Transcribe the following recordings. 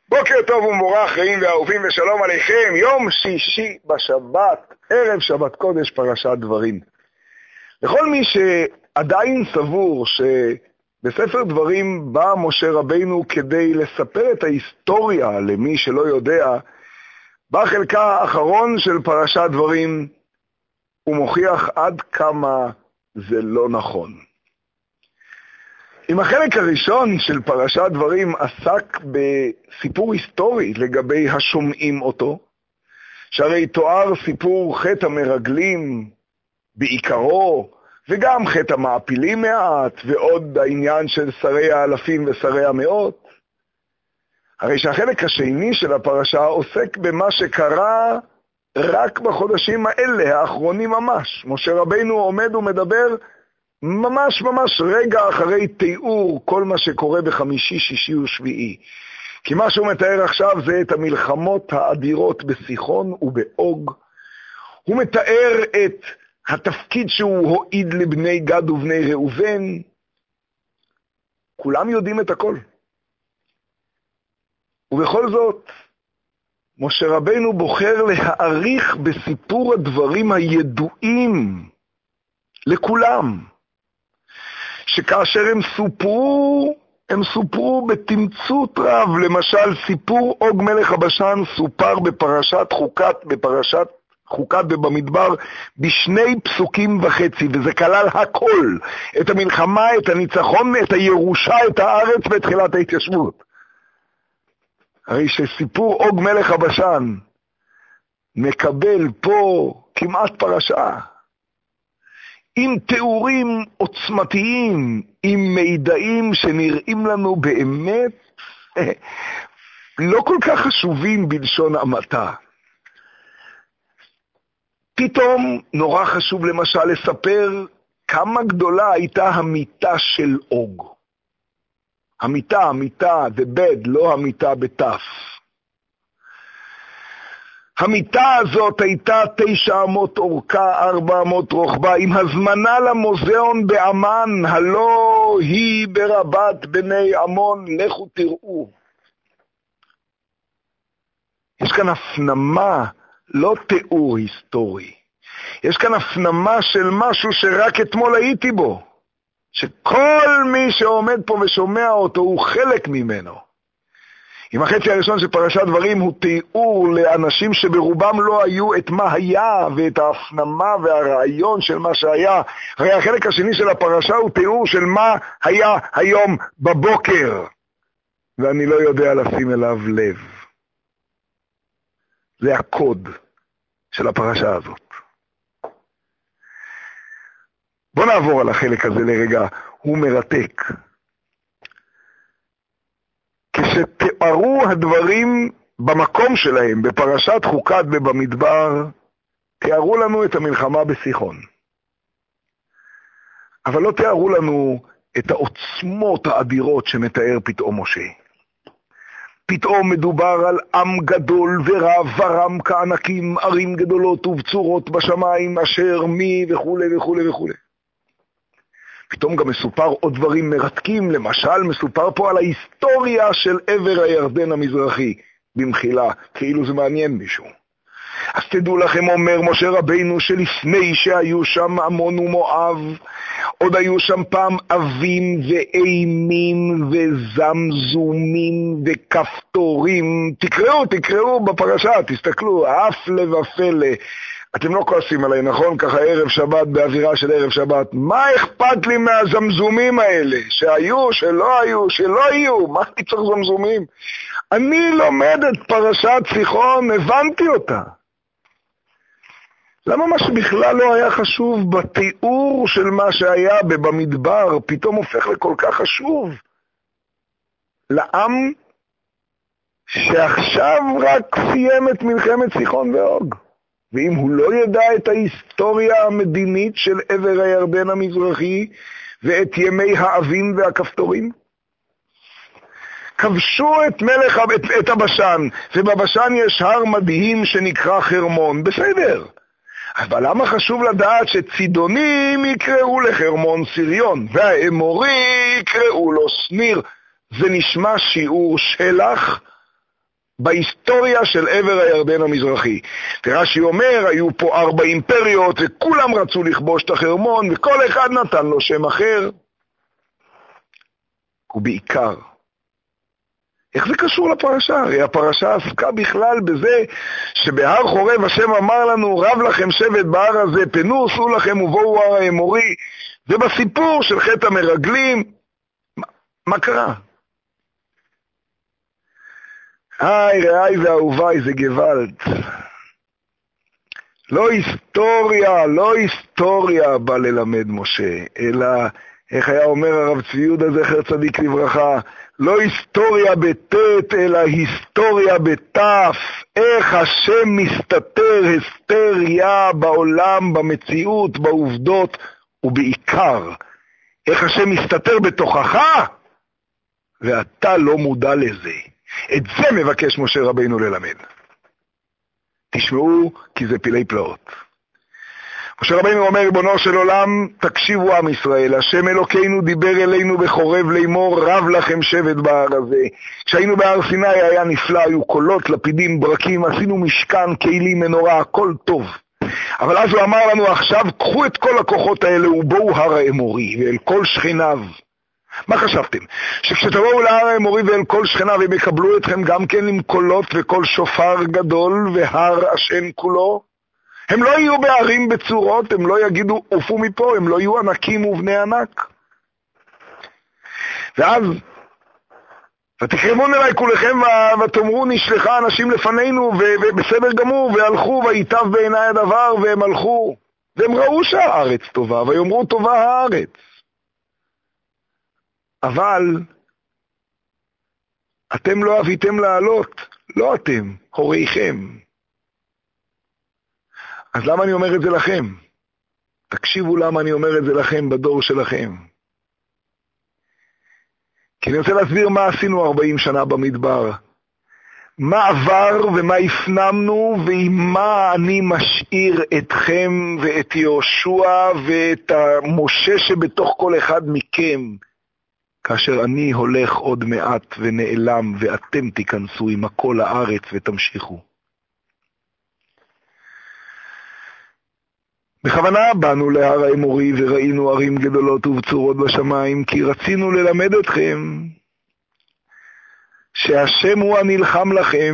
בוקר טוב ומבורך, רעים ואהובים, ושלום עליכם. יום שישי בשבת, ערב שבת קודש, פרשת דברים. לכל מי שעדיין סבור שבספר דברים בא משה רבינו כדי לספר את ההיסטוריה למי שלא יודע, בחלקה האחרון של פרשת דברים הוא מוכיח עד כמה זה לא נכון. אם החלק הראשון של פרשת דברים עסק בסיפור היסטורי לגבי השומעים אותו, שהרי תואר סיפור חטא המרגלים בעיקרו, וגם חטא המעפילים מעט, ועוד העניין של שרי האלפים ושרי המאות, הרי שהחלק השני של הפרשה עוסק במה שקרה רק בחודשים האלה, האחרונים ממש. משה רבינו עומד ומדבר ממש רגע אחרי תיאור כל מה שקורה בחמישי, שישי ושביעי. כי מה שהוא מתאר עכשיו זה את המלחמות האדירות בסיחון ובאוג. הוא מתאר את התפקיד שהוא הועיד לבני גד ובני ראובן. כולם יודעים את הכל. ובכל זאת, משה רבינו בוחר להעריך בסיפור הדברים הידועים לכולם. שכאשר הם סופרו בתמצות רב. למשל, סיפור אוג מלך הבשן סופר בפרשת חוקת ובמדבר בשני פסוקים וחצי, וזה כלל הכל, את המלחמה, את הניצחון, את הירושה, את הארץ ואת תחילת ההתיישבות. הרי שסיפור אוג מלך הבשן מקבל פה כמעט פרשה, עם תיאורים עוצמתיים, עם מידעים שנראים לנו באמת לא כל כך חשובים בלשון המעטה. פתאום נורא חשוב למשל לספר כמה גדולה הייתה המיטה של אוג. המיטה, the bed, לא המיטה בתף. המיטה הזאת הייתה 900 אורכה, 400 רוחבה, עם הזמנה למוזיאון באמן, הלא היא ברבת בני עמון, לכו תראו. יש כאן הפנמה, לא תיאור היסטורי. יש כאן הפנמה של משהו שרק אתמול הייתי בו. שכל מי שעומד פה ושומע אותו הוא חלק ממנו. אם החצי הראשון של פרשת דברים הוא תיאור לאנשים שברובם לא היו את מה היה ואת ההפנמה והרעיון של מה שהיה, הרי החלק השני של הפרשה הוא תיאור של מה היה היום בבוקר, ואני לא יודע לשים אליו לב. זה הקוד של הפרשה הזאת. בוא נעבור על החלק הזה לרגע, הוא מרתק. כשתיארו הדברים במקום שלהם, בפרשת חוקת ובמדבר, תיארו לנו את המלחמה בסיחון. אבל לא תיארו לנו את העוצמות האדירות שמתאר פתאום משה. פתאום מדובר על עם גדול ורב ורם כענקים, ערים גדולות ובצורות בשמיים, אשר מי וכו' וכו' וכו'. פתאום גם מסופר עוד דברים מרתקים, למשל מסופר פה על ההיסטוריה של עבר הירדן המזרחי, במחילה, כאילו זה מעניין מישהו. אז תדעו לכם, אומר משה רבינו, שלפני שהיו שם עמון ומואב, עוד היו שם פעם אבים ואימים וזמזומים וכפתורים. תקראו בפרשה, תסתכלו, הפלא ופלא. אתם לא כועסים עליי, נכון? ככה ערב שבת, באווירה של ערב שבת. מה אכפת לי מהזמזומים האלה? שהיו, שלא היו, שלא יהיו. מה אני צריך זמזומים? אני לומד את פרשת סיחון, הבנתי אותה. למה מה שבכלל לא היה חשוב בתיאור של מה שהיה במדבר, פתאום הופך לכל כך חשוב? לעם שעכשיו רק סיים את מלחמת סיחון ואוג. ואם הוא לא ידע את ההיסטוריה המדינית של עבר הירדן המזרחי ואת ימי האבים והכפתורים, כבשו את הבשן, ובבשן יש הר מדהים שנקרא חרמון, בסדר. אבל למה חשוב לדעת שצידונים יקראו לחרמון סיריון, והאמורי יקראו לו שניר? זה נשמע שיעור שלח בהיסטוריה של עבר הירדן המזרחי. ורש"י אומר, היו פה 4 אימפריות, וכולם רצו לכבוש את החרמון, וכל אחד נתן לו שם אחר. ובעיקר, איך זה קשור לפרשה? הרי הפרשה עסקה בכלל בזה שבהר חורב השם אמר לנו, רב לכם שבט בהר הזה, פנו סעו לכם ובואו הר האמורי. זה בסיפור של חטא המרגלים. מה קרה? רעי ואהוביי, זה גוואלד. לא היסטוריה בא ללמד משה, אלא, איך היה אומר הרב צבי יהודה זכר צדיק לברכה, לא היסטוריה בתת, אלא היסטוריה בתף. איך השם מסתתר היסטריה בעולם, במציאות, בעובדות, ובעיקר, איך השם מסתתר בתוכך, ואתה לא מודע לזה. את זה מבקש משה רבינו ללמד. תשמעו, כי זה פילי פלאות. משה רבינו אומר, ריבונו של עולם, תקשיבו עם ישראל, השם אלוקינו דיבר אלינו בחורב לאמור, רב לכם שבט בהר הזה. כשהיינו בהר סיני היה נפלא, היו קולות, לפידים, ברקים, עשינו משכן, כלים, מנורה, הכל טוב. אבל אז הוא אמר לנו, עכשיו קחו את כל הכוחות האלה ובואו הר האמורי ואל כל שכניו. מה חשבתם? שכשתבואו להר האמורי ואל כל שכניו הם יקבלו אתכם גם כן עם קולות וקול שופר גדול והר השם כולו? הם לא יהיו בערים בצורות, הם לא יגידו עופו מפה, הם לא יהיו ענקים ובני ענק. ואז ותקרבון אליי כולכם ותאמרו נשלחה אנשים לפנינו ובסדר גמור, והלכו ויטב בעיני הדבר והם הלכו והם ראו שהארץ טובה ויאמרו טובה הארץ. אבל אתם לא אביתם לעלות, לא אתם, הוריכם. אז למה אני אומר את זה לכם? תקשיבו למה אני אומר את זה לכם בדור שלכם. כי אני רוצה להסביר מה עשינו 40 שנה במדבר. מה עבר ומה הפנמנו ועם מה אני משאיר אתכם ואת יהושע ואת המשה שבתוך כל אחד מכם. כאשר אני הולך עוד מעט ונעלם ואתם תיכנסו עם הכל הארץ ותמשיכו. בכוונה באנו להר האמורי וראינו ערים גדולות ובצורות בשמיים, כי רצינו ללמד אתכם שהשם הוא הנלחם לכם.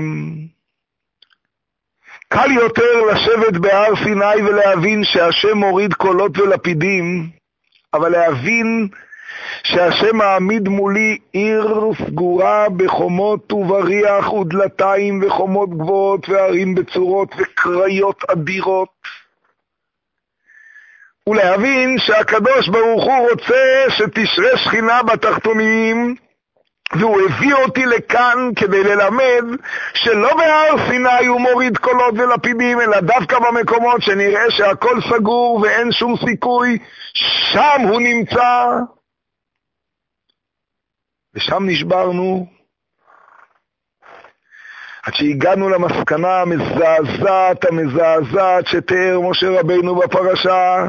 קל יותר לשבת בהר סיני ולהבין שהשם מוריד קולות ולפידים, אבל להבין שהשם מעמיד מולי עיר סגורה בחומות ובריח ודלתיים וחומות גבוהות וערים בצורות וקריות אדירות. ולהבין שהקדוש ברוך הוא רוצה שתשרה שכינה בתחתונים, והוא הביא אותי לכאן כדי ללמד שלא בהר סיני הוא מוריד קולות ולפידים, אלא דווקא במקומות שנראה שהכל סגור ואין שום סיכוי, שם הוא נמצא. ושם נשברנו, עד שהגענו למסקנה המזעזעת שתיאר משה רבינו בפרשה.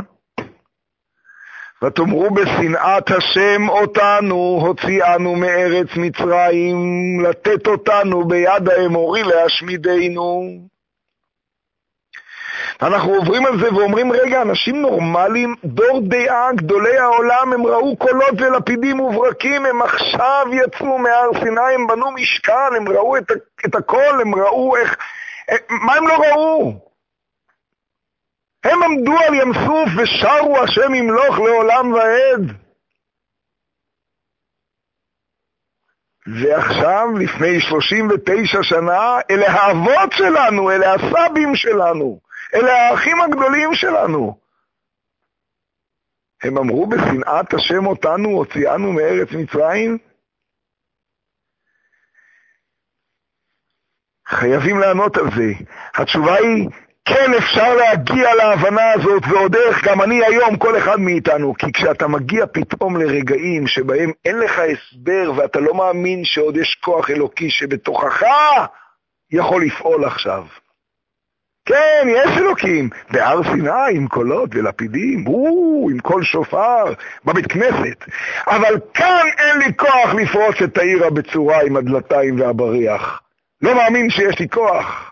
ותאמרו בשנאת השם אותנו, הוציאנו מארץ מצרים, לתת אותנו ביד האמורי להשמידנו. אנחנו עוברים על זה ואומרים, רגע, אנשים נורמליים, דור דעה, גדולי העולם, הם ראו קולות ולפידים וברקים, הם עכשיו יצאו מהר סיני, הם בנו משכן, הם ראו את הכל, הם ראו איך, מה הם לא ראו? הם עמדו על ים סוף ושרו השם ימלוך לעולם ועד. ועכשיו, לפני 39 שנה, אלה האבות שלנו, אלה הסבים שלנו, אלה האחים הגדולים שלנו. הם אמרו בשנאת השם אותנו, הוציאנו מארץ מצרים. חייבים לענות על זה. התשובה היא, כן, אפשר להגיע להבנה הזאת, ועוד איך גם אני היום, כל אחד מאיתנו, כי כשאתה מגיע פתאום לרגעים שבהם אין לך הסבר, ואתה לא מאמין שעוד יש כוח אלוקי שבתוכך יכול לפעול עכשיו. כן, יש אלוקים, בהר סיני עם קולות ולפידים, עם קול שופר, בבית כנסת. אבל כאן אין לי כוח לפרוץ את העיר הבצורה עם הדלתיים והבריח. לא מאמין שיש לי כוח.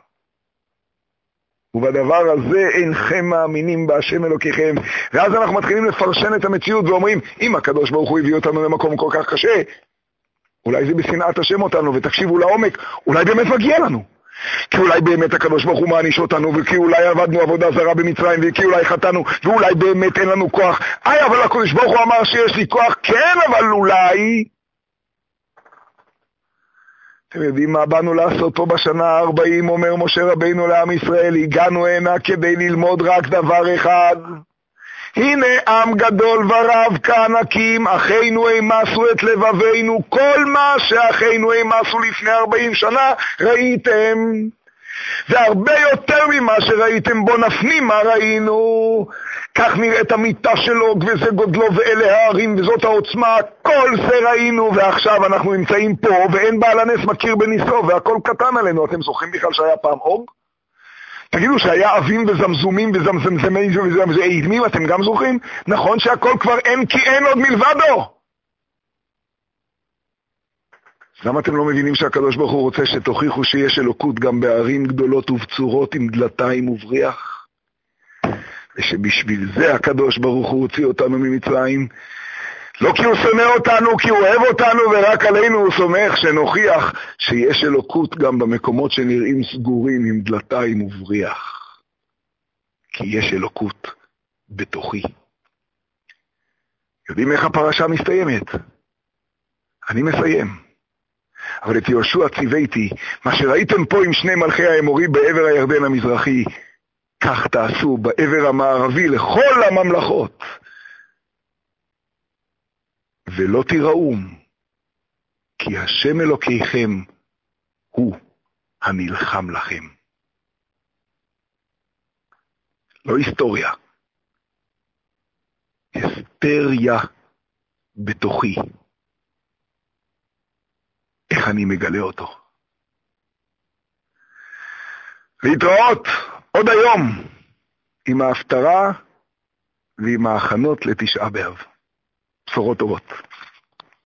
ובדבר הזה אינכם מאמינים בהשם אלוקיכם. ואז אנחנו מתחילים לפרשן את המציאות ואומרים, אם הקדוש ברוך הוא הביא אותנו למקום כל כך קשה, אולי זה בשנאת השם אותנו, ותקשיבו לעומק, אולי באמת מגיע לנו. כי אולי באמת הקדוש ברוך הוא מעניש אותנו, וכי אולי עבדנו עבודה זרה במצרים, וכי אולי חטאנו, ואולי באמת אין לנו כוח. אבל הקדוש ברוך הוא אמר שיש לי כוח, כן, אבל אולי... אתם יודעים מה באנו לעשות פה בשנה ה-40, אומר משה רבינו לעם ישראל, הגענו הנה כדי ללמוד רק דבר אחד. הנה עם גדול ורב כענקים, אחינו אימסו את לבבינו, כל מה שאחינו אימסו לפני 40 שנה ראיתם. והרבה יותר ממה שראיתם, בו נפנים מה ראינו. כך נראית המיטה של אוג, וזה גודלו ואלה הערים, וזאת העוצמה, כל זה ראינו, ועכשיו אנחנו נמצאים פה, ואין בעל הנס מכיר בניסו, והכל קטן עלינו. אתם זוכרים בכלל שהיה פעם אוג? תגידו שהיה אבים וזמזומים וזמזמזמים וזמזמים, אתם גם זוכרים? נכון שהכל כבר אין, כי אין עוד מלבדו. למה אתם לא מבינים שהקדוש ברוך הוא רוצה שתוכיחו שיש אלוקות גם בערים גדולות ובצורות עם דלתיים ובריח? ושבשביל זה הקדוש ברוך הוא הוציא אותנו ממצרים, לא כי הוא שונא אותנו, כי הוא אוהב אותנו, ורק עלינו הוא סומך שנוכיח שיש אלוקות גם במקומות שנראים סגורים עם דלתיים ובריח. כי יש אלוקות בתוכי. יודעים איך הפרשה מסתיימת? אני מסיים. אבל את יהושע ציוויתי, מה שראיתם פה עם שני מלכי האמורי בעבר הירדן המזרחי, כך תעשו בעבר המערבי לכל הממלכות. ולא תיראו, כי השם אלוקיכם הוא הנלחם לכם. לא היסטוריה, היסטריה בתוכי. איך אני מגלה אותו. להתראות עוד היום עם ההפטרה ועם ההכנות לתשעה באב. בשורות טובות.